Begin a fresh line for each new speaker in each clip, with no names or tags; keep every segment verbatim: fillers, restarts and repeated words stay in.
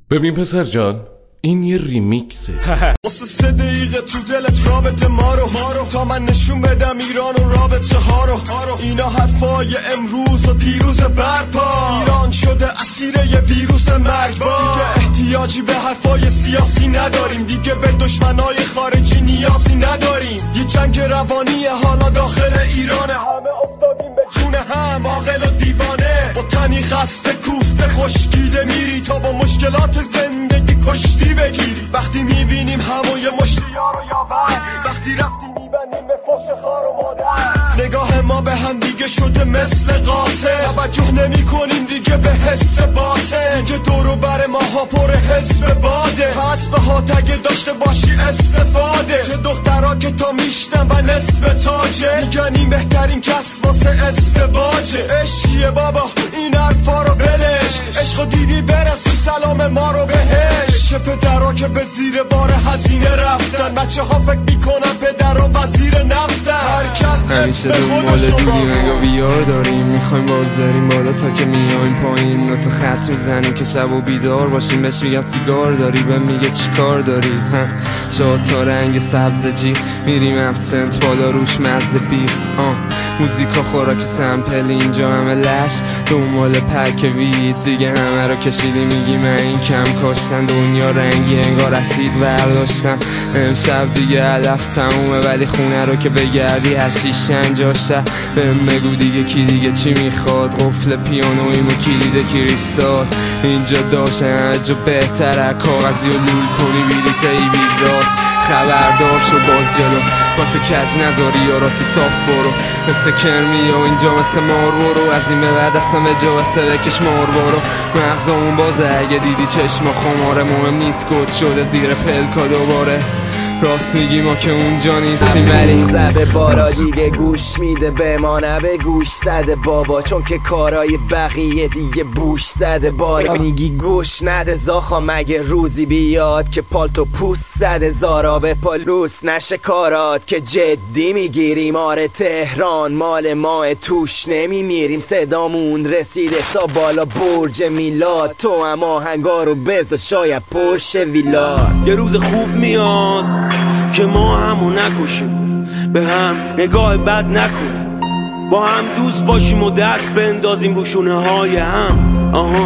ببین پسر جان، این یه ریمیکسه.
واسه سه دقیقه تو دلت رابطه ما رو تا من نشون بدم ایران و رابطه ها رو. اینا حرفای امروز و پیروز برپا. ایران شده اسیر یه ویروس مرگبار. دیگه احتیاجی به حرفای سیاسی نداریم، دیگه به دشمنای خارجی نیازی نداریم. یه جنگ روانی حالا داخل ایرانه، همه افتادیم به جون هم، عاقل و دیوانه. با تنی خسته کوفته خشکیده میری تا با مشکلات زندگی کشتی بگیری. وقتی میبینیم همون یه مشتی یار و یاور، وقتی رفتیم میبندیم به فش خار و مادر. نگاه ما به هم دیگه شده مثل قاتل، توجه نمی کنیم دیگه به حس باطن. دیگه دورو بر ماها پر حزب باده، حسب ها تگه داشته باشی استفاده. چه دخترها که تا میشتن و نصف تاجه، میگن این بهترین کس واسه ازدواجه. عشق چیه بابا این حرفا رو بلش، عشق دیدی برسون سلام ما رو بهش. چه پدرها که به زیر بار هزینه رفتن، بچه ها فکر میکنن پدر و وزیر نفتن. هر کس
همیشه دنبال دوری مگا بیار داریم، میخوایم باز بریم بالا تا که میایم پایین. نوت خط میزنیم که شب و بیدار باشیم، بهش میگم سیگار داری، به میگه چی کار داری. شاد تا رنگ سبز جی میریم ابسنت بالا روش مزه بیر. آه موزیکا خوراک سمپل، اینجا همه لش دنبال پک وید. دیگه همه رو کشیدی میگی من این کم کاشتن، دنیا رنگی انگار اسید برداشتم. امشب دیگه علف تمومه ولی خونه رو که بگردی هر شیش انجاشه. بهم بگو دیگه کی دیگه چی میخواد، قفل پیانویم و کلید کریستال. اینجا داشته همه جا بهتره، کاغذی و لول کنی بیلیت ای بیزاست. خبردار شو باز جلو با تو کج نذاری یاراتو صاف برو. مثل کرمی و اینجا مثل مارورو، از این به بعد اصلا به جا واسه بکش مار برو. مغزامون بازه اگه دیدی چشم خماره، مهم نیست گد شده زیر پلکا دوباره. راست میگی ما که اونجا نیستیم ولی
زبه بارا دیگه گوش میده به ما، نه به گوش زده بابا، چون که کارای بقیه دیگه بوش زده. بارا میگی گوش نده زاخا، مگه روزی بیاد که پالتو پوست زده زارا به پالوس نشه کارات که جدی میگیریم. آره تهران مال ماه توش نمیمیریم، صدامون رسیده تا بالا برج میلاد. تو هم آهنگا رو بذار شاید پرش ویلاد.
یه روز خوب میاد که ما همو نکشیم، به هم نگاه بد نکنیم، با هم دوست باشیم و دست بندازیم رو شونه های هم. آها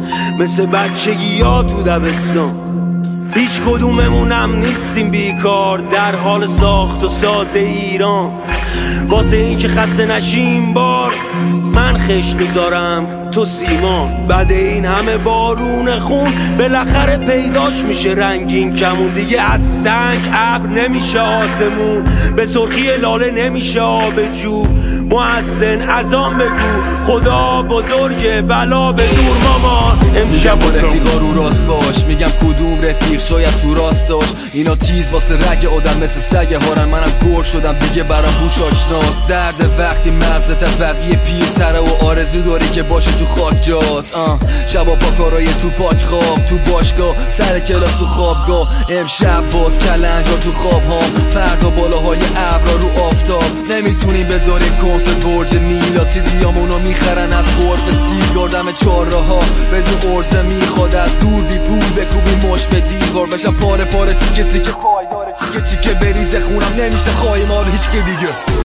مثل بچگی ها تو دبستان، هیچ کدوممونم نیستیم بیکار در حال ساخت و ساز ایران. واسه این که خسته نشیم بار من خش بذارم تو سیمان. بعد این همه بارون خون بالاخره پیداش میشه رنگین کمون. دیگه از سنگ ابر نمیشه آسمون، به سرخی لاله نمیشه آب جو. مؤذن اذان بگو خدا بزرگه بلا به دور ماما. امشب
با رفیقا رو راست باش، میگم کدوم رفیق شاید تو راست داشت. اینا تیز واسه رگ آدم مثل سگ هارن، منم گرد شدم دیگه برام بوش آشناست. درد وقتی مغزت از بقیه پیرتره و آرزو داری که باشه تو خاک جات. آه شبا پا کارای تو پاک خواب، تو باشگاه سر کلاس تو خوابگاه. امشب باز کلنجا تو خواب هام، فردا بالاهای ابرا رو آفتاب. نمیتونیم بذاریم کنسرت برج میلاد، سیدیامونو میخرن از غرف سیگار دم چهارراه. بدون عرضه میخواد از دور بی پول بکوبی مش به دیوار، بشم پاره پاره تیکه تیکه پایداره، چیکه چیکه بریزه خونم نمیشه خواهی مال هیچ که دیگه.